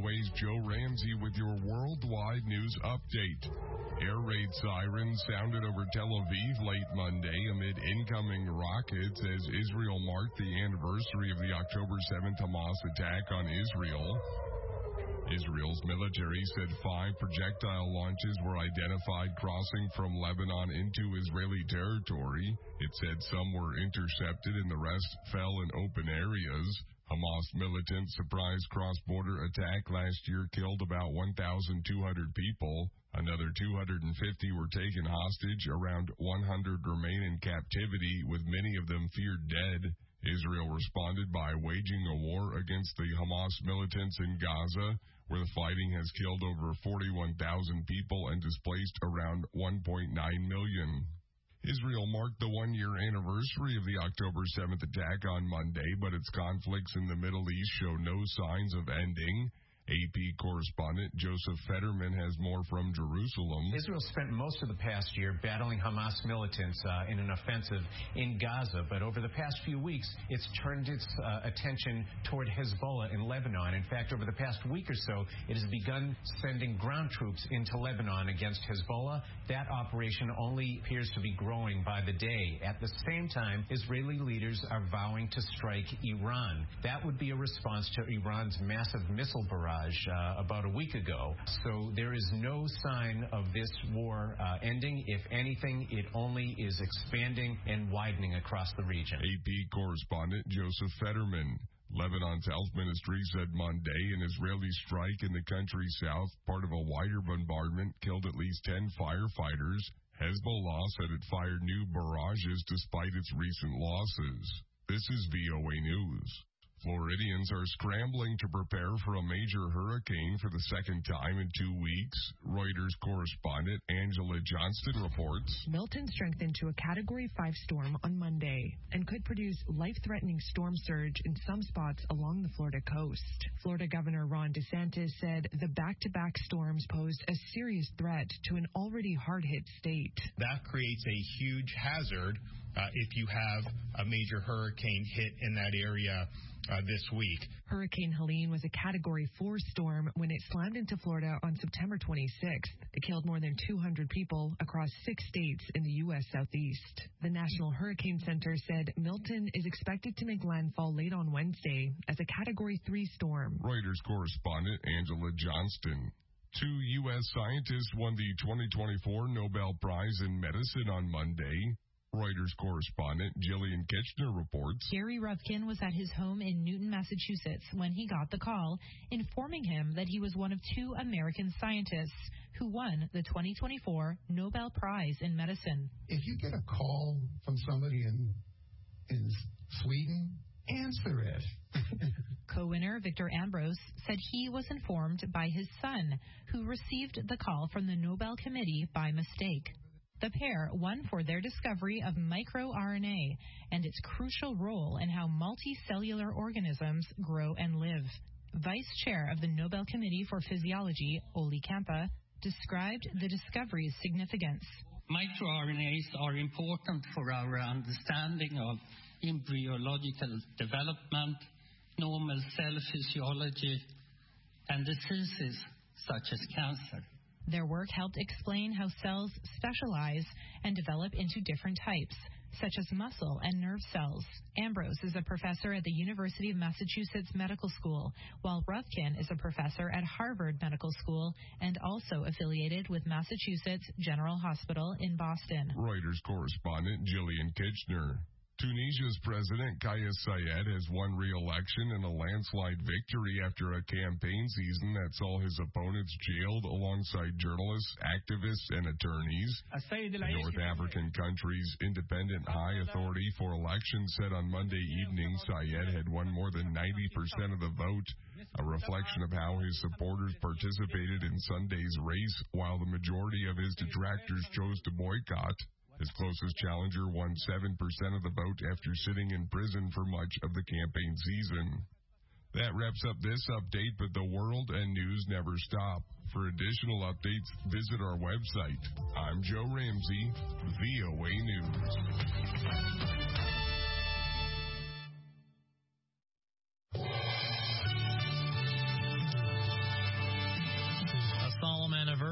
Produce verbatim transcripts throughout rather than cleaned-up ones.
W's Joe Ramsey with your worldwide news update. Air raid sirens sounded over Tel Aviv late Monday amid incoming rockets as Israel marked the anniversary of the October seventh Hamas attack on Israel. Israel's military said five projectile launches were identified crossing from Lebanon into Israeli territory. It said some were intercepted and the rest fell in open areas. Hamas militants' surprise cross-border attack last year killed about one thousand two hundred people. Another two hundred fifty were taken hostage. Around one hundred remain in captivity, with many of them feared dead. Israel responded by waging a war against the Hamas militants in Gaza, where the fighting has killed over forty-one thousand people and displaced around one point nine million. Israel marked the one-year anniversary of the October seventh attack on Monday, but its conflicts in the Middle East show no signs of ending. A P correspondent Joseph Fetterman has more from Jerusalem. Israel spent most of the past year battling Hamas militants uh, in an offensive in Gaza, but over the past few weeks, it's turned its uh, attention toward Hezbollah in Lebanon. In fact, over the past week or so, it has begun sending ground troops into Lebanon against Hezbollah. That operation only appears to be growing by the day. At the same time, Israeli leaders are vowing to strike Iran. That would be a response to Iran's massive missile barrage Uh, about a week ago. So there is no sign of this war uh, ending. If anything, it only is expanding and widening across the region. A P correspondent Joseph Fetterman. Lebanon's health ministry said Monday an Israeli strike in the country's south, part of a wider bombardment, killed at least ten firefighters. Hezbollah said it fired new barrages despite its recent losses. This is V O A News. Floridians are scrambling to prepare for a major hurricane for the second time in two weeks. Reuters correspondent Angela Johnston reports. Milton strengthened to a Category five storm on Monday and could produce life-threatening storm surge in some spots along the Florida coast. Florida Governor Ron DeSantis said the back-to-back storms posed a serious threat to an already hard-hit state. That creates a huge hazard uh, if you have a major hurricane hit in that area Uh, this week. Hurricane Helene was a Category four storm when it slammed into Florida on September twenty-sixth. It killed more than two hundred people across six states in the U S Southeast. The National Hurricane Center said Milton is expected to make landfall late on Wednesday as a Category three storm. Reuters correspondent Angela Johnston. Two U S scientists won the twenty twenty-four Nobel Prize in Medicine on Monday. Reuters correspondent Jillian Kitchener reports. Gary Ruvkin was at his home in Newton, Massachusetts when he got the call informing him that he was one of two American scientists who won the twenty twenty-four Nobel Prize in Medicine. If you get a call from somebody in, in Sweden, answer it. Co-winner Victor Ambros said he was informed by his son, who received the call from the Nobel Committee by mistake. The pair won for their discovery of microRNA and its crucial role in how multicellular organisms grow and live. Vice Chair of the Nobel Committee for Physiology, Oli Kampa, described the discovery's significance. MicroRNAs are important for our understanding of embryological development, normal cell physiology, and diseases such as cancer. Their work helped explain how cells specialize and develop into different types, such as muscle and nerve cells. Ambrose is a professor at the University of Massachusetts Medical School, while Ruvkin is a professor at Harvard Medical School and also affiliated with Massachusetts General Hospital in Boston. Reuters correspondent Jillian Kitchener. Tunisia's President Kais Saied has won re-election in a landslide victory after a campaign season that saw his opponents jailed alongside journalists, activists, and attorneys. The North African country's independent high authority for elections said on Monday evening Saied had won more than ninety percent of the vote, a reflection of how his supporters participated in Sunday's race while the majority of his detractors chose to boycott. His closest challenger won seven percent of the vote after sitting in prison for much of the campaign season. That wraps up this update, but the world and news never stop. For additional updates, visit our website. I'm Joe Ramsey, V O A News.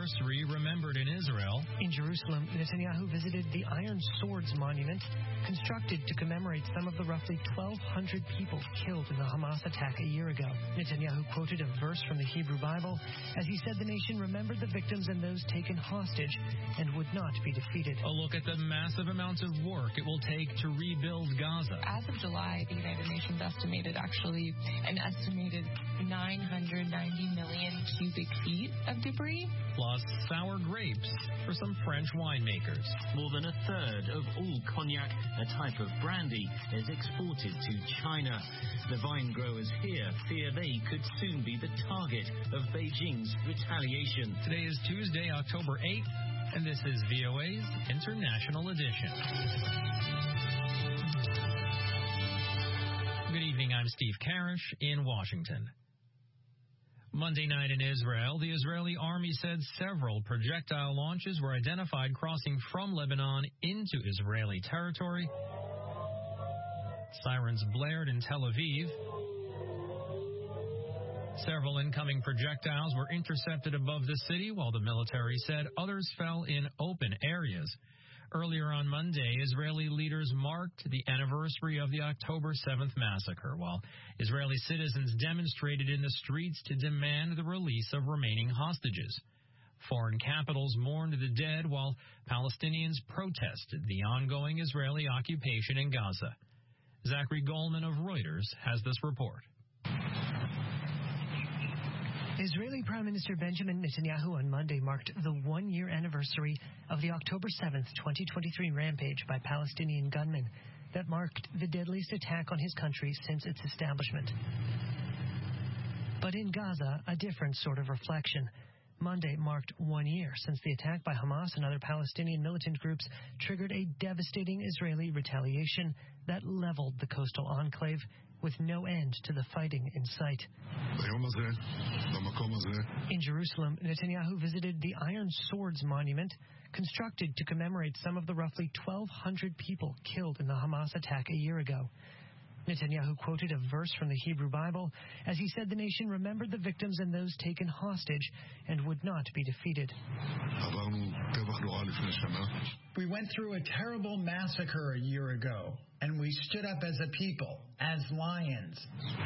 anniversary remembered in Israel. In Jerusalem, Netanyahu visited the Iron Swords Monument, constructed to commemorate some of the roughly twelve hundred people killed in the Hamas attack a year ago. Netanyahu quoted a verse from the Hebrew Bible as he said the nation remembered the victims and those taken hostage and would not be defeated. A look at the massive amounts of work it will take to rebuild Gaza. As of July, the United Nations estimated actually an estimated nine hundred ninety million cubic feet of debris. Plus sour grapes for some French winemakers. More than a third of all cognac, a type of brandy, is exported to China. The vine growers here fear they could soon be the target of Beijing's retaliation. Today is Tuesday, October eighth, and this is V O A's International Edition. Good evening, I'm Steve Karish in Washington. Monday night in Israel, the Israeli army said several projectile launches were identified crossing from Lebanon into Israeli territory. Sirens blared in Tel Aviv. Several incoming projectiles were intercepted above the city, while the military said others fell in open areas. Earlier on Monday, Israeli leaders marked the anniversary of the October seventh massacre, while Israeli citizens demonstrated in the streets to demand the release of remaining hostages. Foreign capitals mourned the dead, while Palestinians protested the ongoing Israeli occupation in Gaza. Zachary Goldman of Reuters has this report. Israeli Prime Minister Benjamin Netanyahu on Monday marked the one-year anniversary of the October seventh, twenty twenty-three rampage by Palestinian gunmen that marked the deadliest attack on his country since its establishment. But in Gaza, a different sort of reflection. Monday marked one year since the attack by Hamas and other Palestinian militant groups triggered a devastating Israeli retaliation that leveled the coastal enclave with no end to the fighting in sight. In Jerusalem, Netanyahu visited the Iron Swords Monument, constructed to commemorate some of the roughly twelve hundred people killed in the Hamas attack a year ago. Netanyahu quoted a verse from the Hebrew Bible as he said the nation remembered the victims and those taken hostage and would not be defeated. We went through a terrible massacre a year ago, and we stood up as a people, as lions.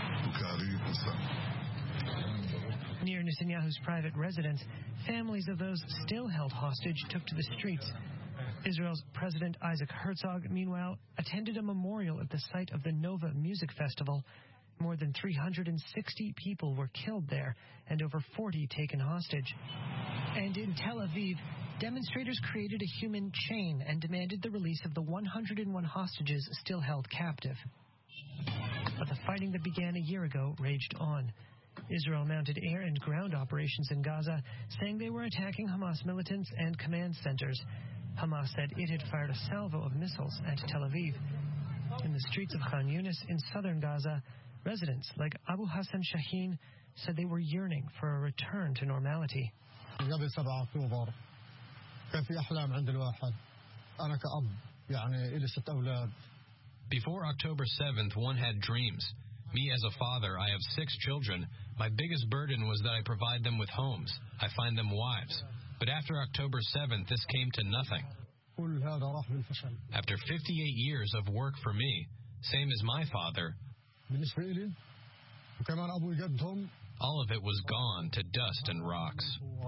Near Netanyahu's private residence, families of those still held hostage took to the streets. Israel's President Isaac Herzog, meanwhile, attended a memorial at the site of the Nova Music Festival. More than three hundred sixty people were killed there and over forty taken hostage. And in Tel Aviv, demonstrators created a human chain and demanded the release of the one hundred one hostages still held captive. But the fighting that began a year ago raged on. Israel mounted air and ground operations in Gaza, saying they were attacking Hamas militants and command centers. Hamas said it had fired a salvo of missiles at Tel Aviv. In the streets of Khan Yunis in southern Gaza, residents like Abu Hassan Shaheen said they were yearning for a return to normality. Before October seventh, one had dreams. Me as a father, I have six children. My biggest burden was that I provide them with homes. I find them wives. But after October seventh, this came to nothing. After fifty-eight years of work for me, same as my father, all of it was gone to dust and rocks.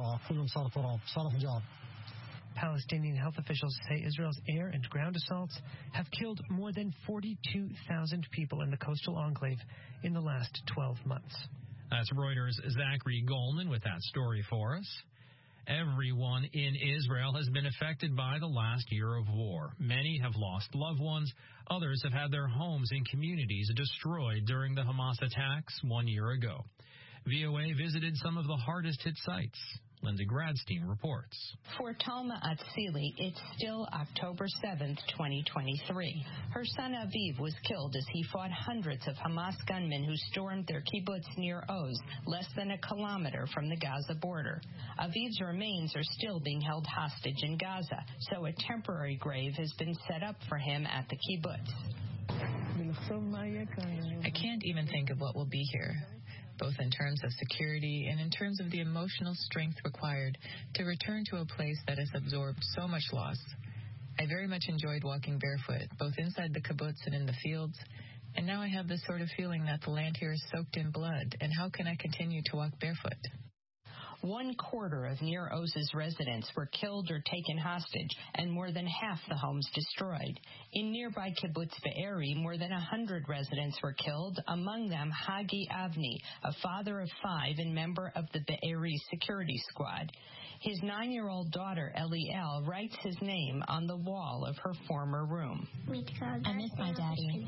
Palestinian health officials say Israel's air and ground assaults have killed more than forty-two thousand people in the coastal enclave in the last twelve months. That's Reuters' Zachary Goldman with that story for us. Everyone in Israel has been affected by the last year of war. Many have lost loved ones. Others have had their homes and communities destroyed during the Hamas attacks one year ago. V O A visited some of the hardest-hit sites. Linda Gradstein reports. For Talma Atzili, it's still October seventh, twenty twenty-three. Her son Aviv was killed as he fought hundreds of Hamas gunmen who stormed their kibbutz near Oz, less than a kilometer from the Gaza border. Aviv's remains are still being held hostage in Gaza, so a temporary grave has been set up for him at the kibbutz. I can't even think of what will be here. both in terms of security and in terms of the emotional strength required to return to a place that has absorbed so much loss. I very much enjoyed walking barefoot, both inside the kibbutz and in the fields, and now I have this sort of feeling that the land here is soaked in blood, and how can I continue to walk barefoot? One quarter of Nir Oz's residents were killed or taken hostage, and more than half the homes destroyed. In nearby kibbutz Be'eri, more than one hundred residents were killed, among them Hagi Avni, a father of five and member of the Be'eri security squad. His nine-year-old daughter, Eliel, writes his name on the wall of her former room. I miss my daddy.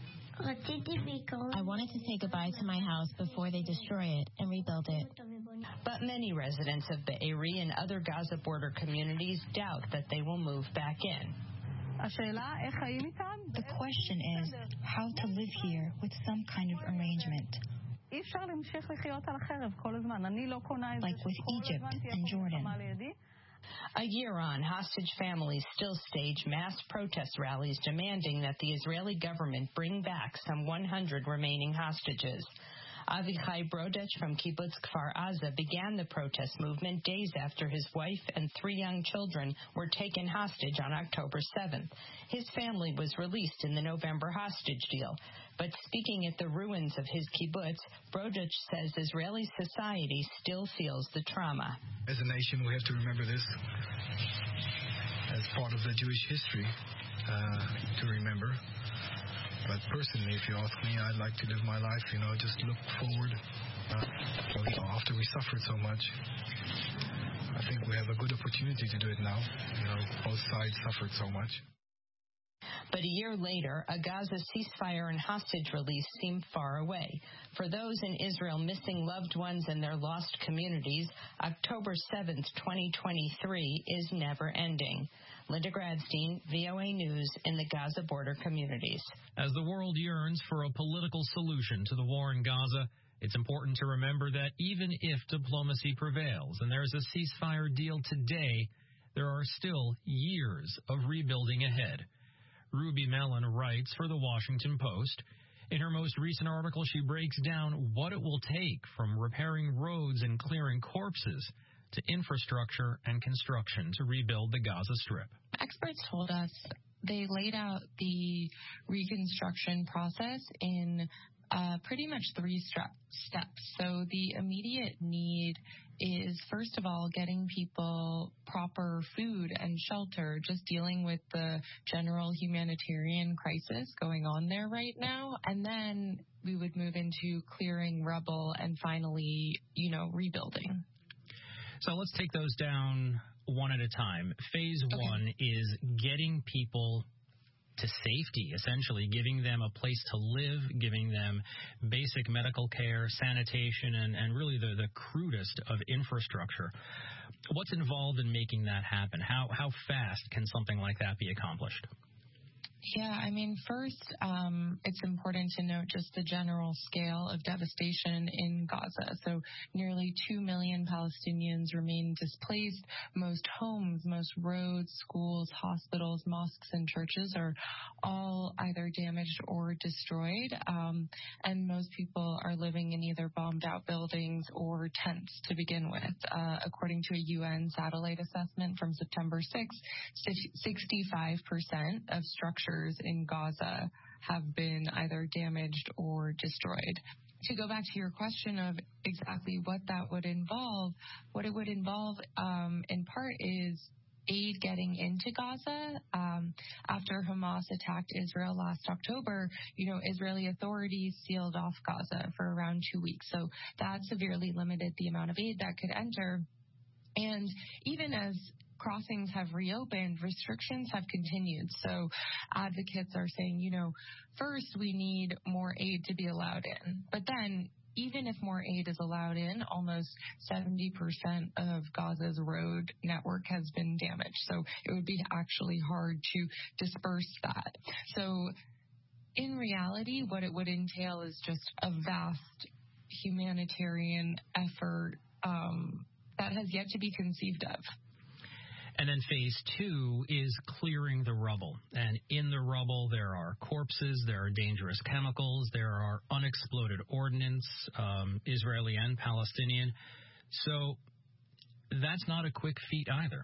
I wanted to say goodbye to my house before they destroy it and rebuild it. But many residents of Be'eri and other Gaza border communities doubt that they will move back in. The question is how to live here with some kind of arrangement. Like with Egypt and Jordan. A year on, hostage families still stage mass protest rallies demanding that the Israeli government bring back some one hundred remaining hostages. Avichai Brodech from Kibbutz Kfar Aza began the protest movement days after his wife and three young children were taken hostage on October seventh. His family was released in the November hostage deal. But speaking at the ruins of his kibbutz, Brodech says Israeli society still feels the trauma. As a nation, we have to remember this as part of the Jewish history uh, to remember. But personally, if you ask me, I'd like to live my life, you know, just look forward. Uh, after we suffered so much, I think we have a good opportunity to do it now. You know, both sides suffered so much. But a year later, a Gaza ceasefire and hostage release seem far away. For those in Israel missing loved ones and their lost communities, October seventh, twenty twenty-three is never ending. Linda Gradstein, V O A News in the Gaza border communities. As the world yearns for a political solution to the war in Gaza, it's important to remember that even if diplomacy prevails and there's a ceasefire deal today, there are still years of rebuilding ahead. Ruby Mellon writes for The Washington Post. In her most recent article, she breaks down what it will take from repairing roads and clearing corpses to infrastructure and construction to rebuild the Gaza Strip. Experts told us they laid out the reconstruction process in uh, pretty much three stra- steps. So the immediate need is, first of all, getting people proper food and shelter, just dealing with the general humanitarian crisis going on there right now. And then we would move into clearing rubble and finally, you know, rebuilding. So let's take those down one at a time. Phase okay. one is getting people to safety, essentially giving them a place to live, giving them basic medical care, sanitation, and, and really the, the crudest of infrastructure. What's involved in making that happen? How, how fast can something like that be accomplished? Yeah, I mean, first, um, it's important to note just the general scale of devastation in Gaza. So nearly two million Palestinians remain displaced. Most homes, most roads, schools, hospitals, mosques, and churches are all either damaged or destroyed. Um, and most people are living in either bombed out buildings or tents to begin with. Uh, according to a U N satellite assessment from September sixth, sixty-five percent of structures in Gaza have been either damaged or destroyed. To go back to your question of exactly what that would involve, what it would involve um, in part is aid getting into Gaza. Um, after Hamas attacked Israel last October, you know, Israeli authorities sealed off Gaza for around two weeks. So that severely limited the amount of aid that could enter. And even as crossings have reopened, restrictions have continued. So advocates are saying, you know, first we need more aid to be allowed in. But then even if more aid is allowed in, almost seventy percent of Gaza's road network has been damaged. So it would be actually hard to disperse that. So in reality, what it would entail is just a vast humanitarian effort um, that has yet to be conceived of. And then phase two is clearing the rubble. And in the rubble, there are corpses, there are dangerous chemicals, there are unexploded ordnance, um, Israeli and Palestinian. So that's not a quick feat either.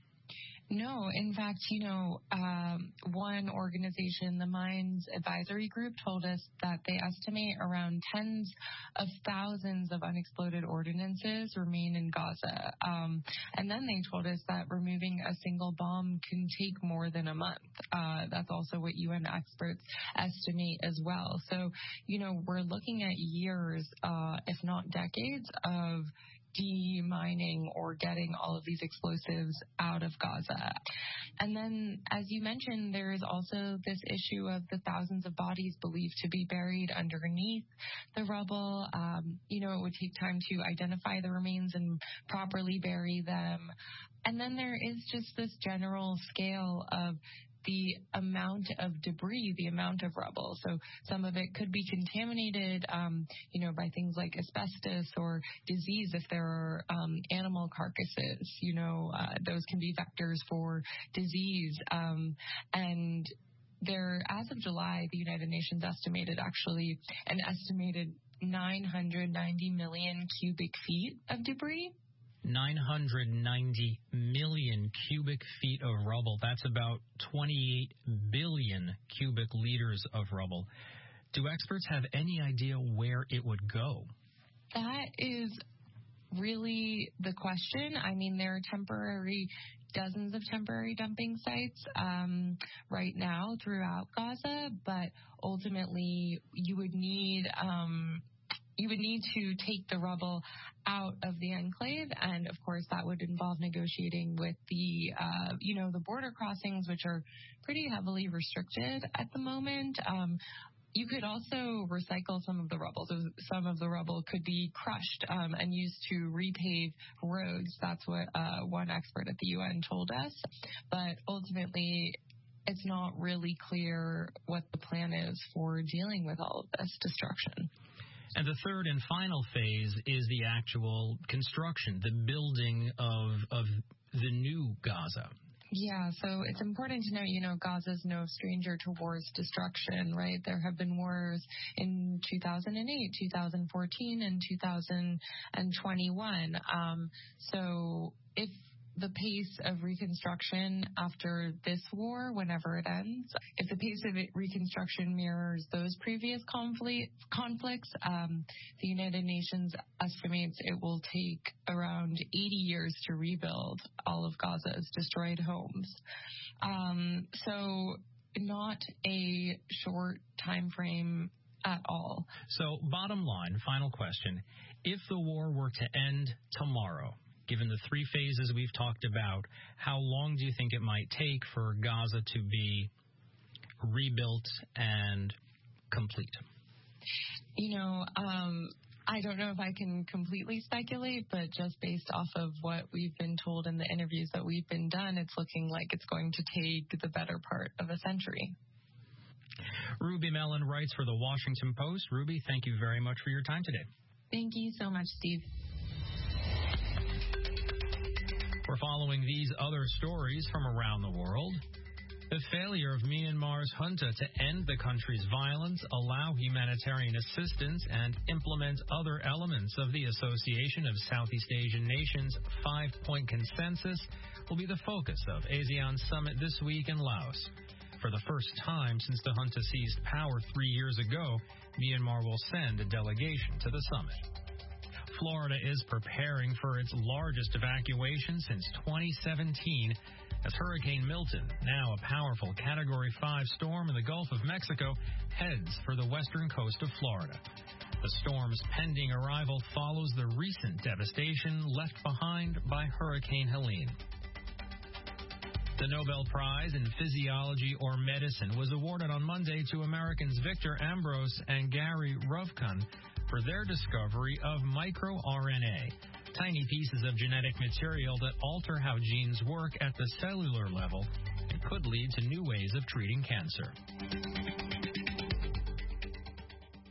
No, in fact, you know, um, one organization, the Mines Advisory Group, told us that they estimate around tens of thousands of unexploded ordinances remain in Gaza. Um, and then they told us that removing a single bomb can take more than a month. Uh, that's also what U N experts estimate as well. So, you know, we're looking at years, uh, if not decades, of demining or getting all of these explosives out of Gaza. And then, as you mentioned, there is also this issue of the thousands of bodies believed to be buried underneath the rubble. Um, you know, it would take time to identify the remains and properly bury them. And then there is just this general scale of the amount of debris, the amount of rubble. So some of it could be contaminated, um, you know, by things like asbestos or disease. If there are um, animal carcasses, you know, uh, those can be vectors for disease. Um, and there, as of July, the United Nations estimated actually an estimated nine hundred ninety million cubic feet of debris. nine hundred ninety million cubic feet of rubble. That's about twenty-eight billion cubic liters of rubble. Do experts have any idea where it would go? That is really the question. I mean, there are temporary, dozens of temporary dumping sites um, right now throughout Gaza, but ultimately you would need um, you would need to take the rubble out of the enclave, and of course that would involve negotiating with the, uh, you know, the border crossings, which are pretty heavily restricted at the moment. Um, you could also recycle some of the rubble. So some of the rubble could be crushed um, and used to repave roads. That's what uh, one expert at the U N told us. But ultimately, it's not really clear what the plan is for dealing with all of this destruction. And the third and final phase is the actual construction, the building of of the new Gaza. Yeah, so it's important to note, you know, Gaza's no stranger to war's destruction, right? There have been wars in two thousand eight, two thousand fourteen, and two thousand twenty-one. Um, so if the pace of reconstruction after this war, whenever it ends, if the pace of it reconstruction mirrors those previous conflict, conflicts, um, the United Nations estimates it will take around eighty years to rebuild all of Gaza's destroyed homes. Um, so not a short time frame at all. So bottom line, final question, if the war were to end tomorrow, given the three phases we've talked about, how long do you think it might take for Gaza to be rebuilt and complete? You know, um, I don't know if I can completely speculate, but just based off of what we've been told in the interviews that we've been done, it's looking like it's going to take the better part of a century. Ruby Mellon writes for the Washington Post. Ruby, thank you very much for your time today. Thank you so much, Steve. We're following these other stories from around the world. The failure of Myanmar's junta to end the country's violence, allow humanitarian assistance, and implement other elements of the Association of Southeast Asian Nations five-point consensus will be the focus of ASEAN Summit this week in Laos. For the first time since the junta seized power three years ago, Myanmar will send a delegation to the summit. Florida is preparing for its largest evacuation since twenty seventeen as Hurricane Milton, now a powerful Category five storm in the Gulf of Mexico, heads for the western coast of Florida. The storm's pending arrival follows the recent devastation left behind by Hurricane Helene. The Nobel Prize in Physiology or Medicine was awarded on Monday to Americans Victor Ambros and Gary Ruvkun for their discovery of microRNA, tiny pieces of genetic material that alter how genes work at the cellular level and could lead to new ways of treating cancer. The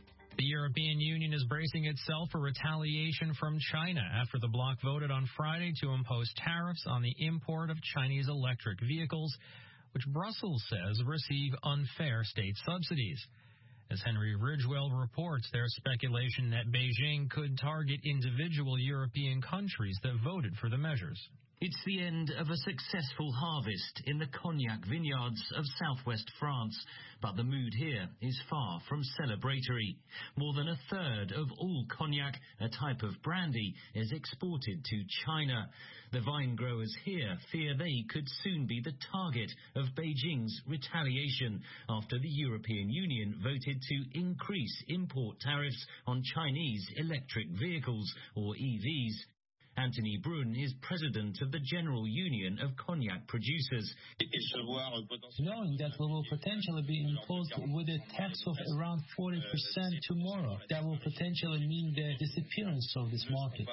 The European Union is bracing itself for retaliation from China after the bloc voted on Friday to impose tariffs on the import of Chinese electric vehicles, which Brussels says receive unfair state subsidies. As Henry Ridgewell reports, there's speculation that Beijing could target individual European countries that voted for the measures. It's the end of a successful harvest in the cognac vineyards of southwest France, but the mood here is far from celebratory. More than a third of all cognac, a type of brandy, is exported to China. The vine growers here fear they could soon be the target of Beijing's retaliation after the European Union voted to increase import tariffs on Chinese electric vehicles, or E Vs. Anthony Brun is president of the General Union of Cognac Producers. Knowing that we will potentially be imposed with a tax of around forty percent tomorrow, that will potentially mean the disappearance of this market.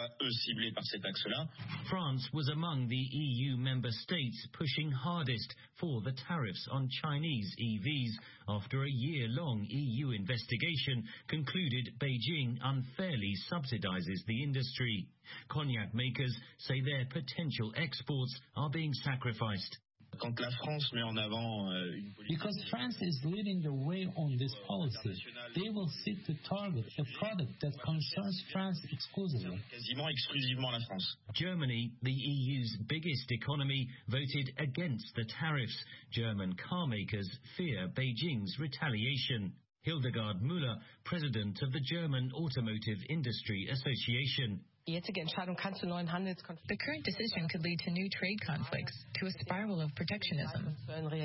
France was among the E U member states pushing hardest for the tariffs on Chinese E Vs after a year-long E U investigation concluded Beijing unfairly subsidizes the industry. Cognac makers say their potential exports are being sacrificed. Because France is leading the way on this policy, they will seek to target a product that concerns France exclusively. Germany, the E U's biggest economy, voted against the tariffs. German car makers fear Beijing's retaliation. Hildegard Müller, president of the German Automotive Industry Association. The current decision could lead to new trade conflicts, to a spiral of protectionism.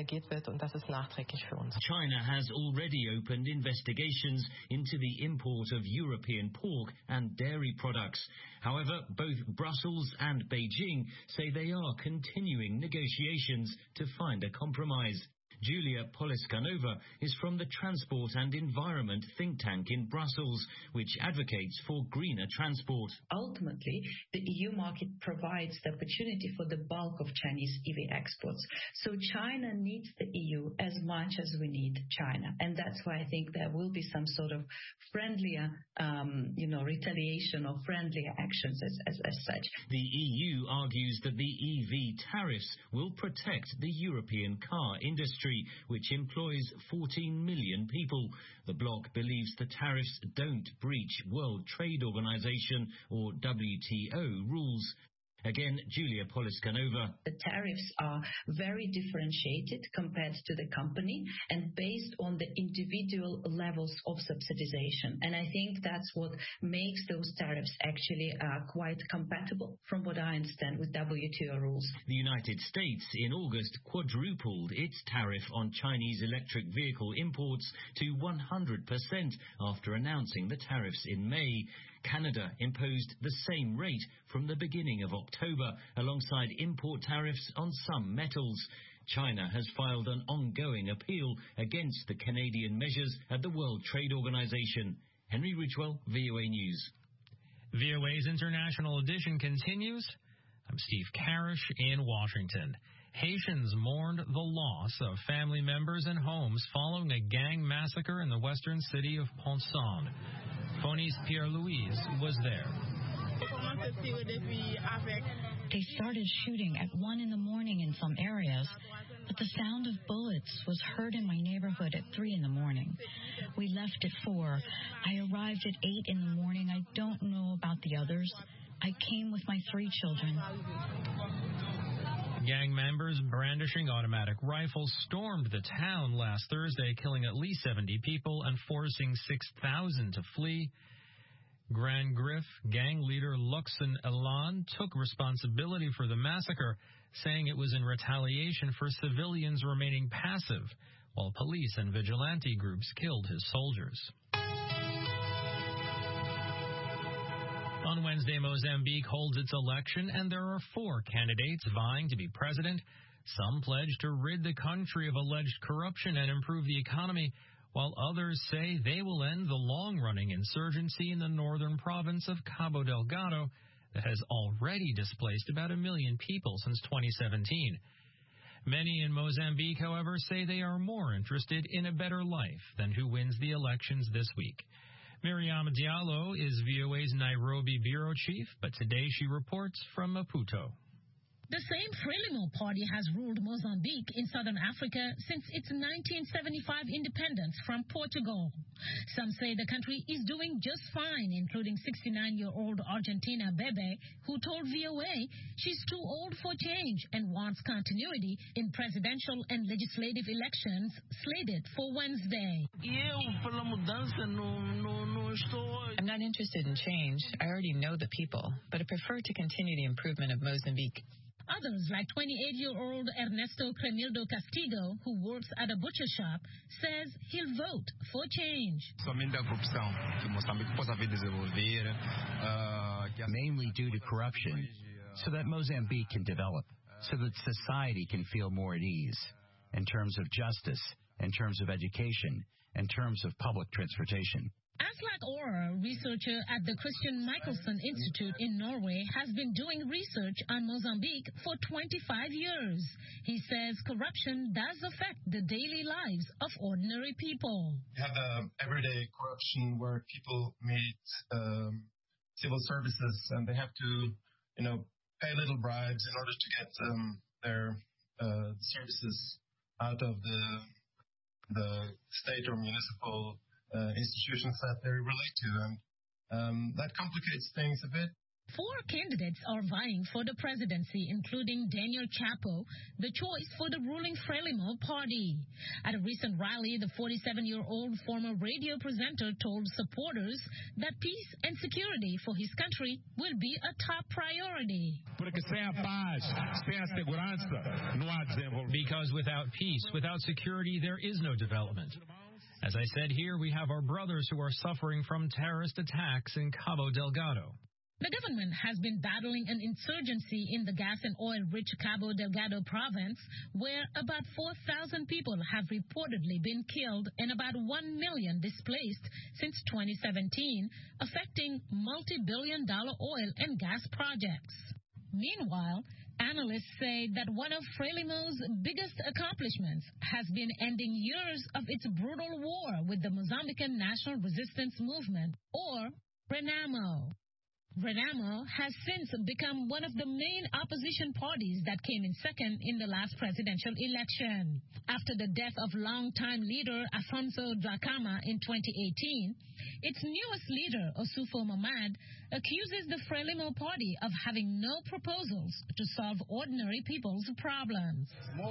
China has already opened investigations into the import of European pork and dairy products. However, both Brussels and Beijing say they are continuing negotiations to find a compromise. Julia Poliskanova is from the Transport and Environment think tank in Brussels, which advocates for greener transport. Ultimately, the E U market provides the opportunity for the bulk of Chinese E V exports. So China needs the E U as much as we need China. And that's why I think there will be some sort of friendlier, um, you know, retaliation or friendlier actions as, as, as such. The E U argues that the E V tariffs will protect the European car industry, which employs fourteen million people. The bloc believes the tariffs don't breach World Trade Organization or W T O rules. Again, Julia Poliskanova. The tariffs are very differentiated compared to the company and based on the individual levels of subsidization. And I think that's what makes those tariffs actually uh, quite compatible, from what I understand, with W T O rules. The United States in August quadrupled its tariff on Chinese electric vehicle imports to one hundred percent after announcing the tariffs in May. Canada imposed the same rate from the beginning of October, alongside import tariffs on some metals. China has filed an ongoing appeal against the Canadian measures at the World Trade Organization. Henry Ridgewell, V O A News. V O A's International Edition continues. I'm Steve Karish in Washington. Haitians mourned the loss of family members and homes following a gang massacre in the western city of Pont-Saint. Phony's Pierre-Louise was there. They started shooting at one in the morning in some areas, but the sound of bullets was heard in my neighborhood at three in the morning. We left at four. I arrived at eight in the morning. I don't know about the others. I came with my three children. Gang members brandishing automatic rifles stormed the town last Thursday, killing at least seventy people and forcing six thousand to flee. Grand Grif gang leader Luxon Elan took responsibility for the massacre, saying it was in retaliation for civilians remaining passive, while police and vigilante groups killed his soldiers. On Wednesday, Mozambique holds its election, and there are four candidates vying to be president. Some pledge to rid the country of alleged corruption and improve the economy, while others say they will end the long-running insurgency in the northern province of Cabo Delgado that has already displaced about a million people since twenty seventeen. Many in Mozambique, however, say they are more interested in a better life than who wins the elections this week. Miriam Diallo is V O A's Nairobi bureau chief, but today she reports from Maputo. The same Frelimo party has ruled Mozambique in southern Africa since its nineteen seventy-five independence from Portugal. Some say the country is doing just fine, including sixty-nine-year-old Argentina Bebe, who told V O A she's too old for change and wants continuity in presidential and legislative elections slated for Wednesday. I'm not interested in change. I already know the people, but I prefer to continue the improvement of Mozambique. Others, like twenty-eight-year-old Ernesto Cremildo Castigo, who works at a butcher shop, says he'll vote for change. Mainly due to corruption, so that Mozambique can develop, so that society can feel more at ease, in terms of justice, in terms of education, in terms of public transportation. Aslak Ora, researcher at the Christian Michelson Institute in Norway, has been doing research on Mozambique for twenty-five years. He says corruption does affect the daily lives of ordinary people. You have the everyday corruption where people meet um, civil services and they have to, you know, pay little bribes in order to get um, their uh, services out of the the state or municipal Uh, institutions that they relate to, and um, that complicates things a bit. Four candidates are vying for the presidency, including Daniel Chapo, the choice for the ruling Frelimo party. At a recent rally, the forty-seven-year-old former radio presenter told supporters that peace and security for his country will be a top priority. Because without peace, without security, there is no development. As I said here, we have our brothers who are suffering from terrorist attacks in Cabo Delgado. The government has been battling an insurgency in the gas and oil-rich Cabo Delgado province, where about four thousand people have reportedly been killed and about one million displaced since twenty seventeen, affecting multi-billion dollar oil and gas projects. Meanwhile, analysts say that one of Frelimo's biggest accomplishments has been ending years of its brutal war with the Mozambican National Resistance Movement, or RENAMO. RENAMO has since become one of the main opposition parties that came in second in the last presidential election. After the death of longtime leader Afonso Dhlakama in twenty eighteen, its newest leader, Osufo Mamad, accuses the Frelimo party of having no proposals to solve ordinary people's problems.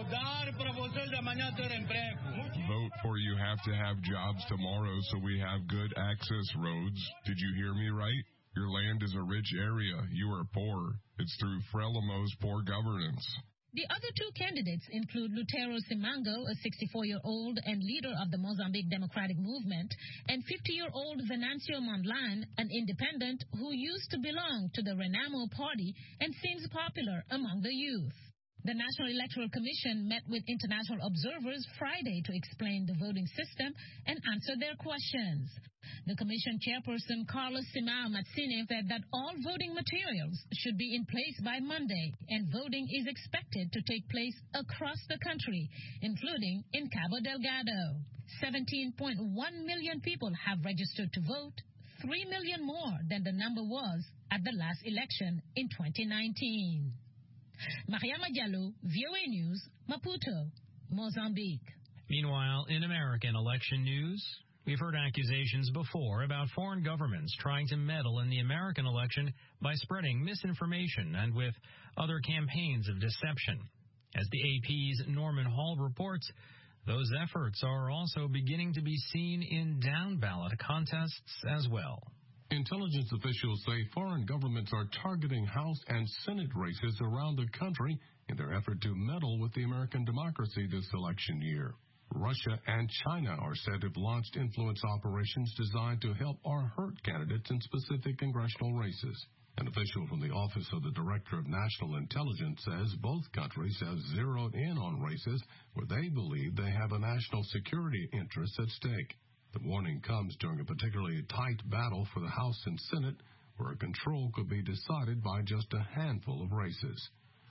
Vote for You Have to Have Jobs tomorrow so we have good access roads. Did you hear me right? Your land is a rich area. You are poor. It's through Frelimo's poor governance. The other two candidates include Lutero Simango, a sixty-four-year-old and leader of the Mozambique Democratic Movement, and fifty-year-old Venancio Mondlane, an independent who used to belong to the RENAMO party and seems popular among the youth. The National Electoral Commission met with international observers Friday to explain the voting system and answer their questions. The Commission chairperson, Carlos Simão Matsine, said that all voting materials should be in place by Monday, and voting is expected to take place across the country, including in Cabo Delgado. seventeen point one million people have registered to vote, three million more than the number was at the last election in twenty nineteen. Mariama Diallo, V O A News, Maputo, Mozambique. Meanwhile, in American election news, we've heard accusations before about foreign governments trying to meddle in the American election by spreading misinformation and with other campaigns of deception. As the A P's Norman Hall reports, those efforts are also beginning to be seen in down-ballot contests as well. Intelligence officials say foreign governments are targeting House and Senate races around the country in their effort to meddle with the American democracy this election year. Russia and China are said to have launched influence operations designed to help or hurt candidates in specific congressional races. An official from the Office of the Director of National Intelligence says both countries have zeroed in on races where they believe they have a national security interest at stake. The warning comes during a particularly tight battle for the House and Senate, where a control could be decided by just a handful of races.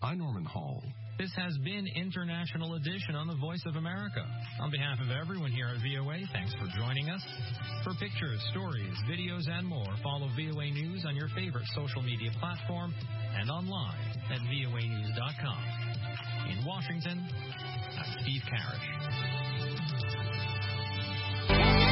I'm Norman Hall. This has been International Edition on the Voice of America. On behalf of everyone here at V O A, thanks for joining us. For pictures, stories, videos, and more, follow V O A News on your favorite social media platform and online at V O A news dot com. In Washington, I'm Steve Karish.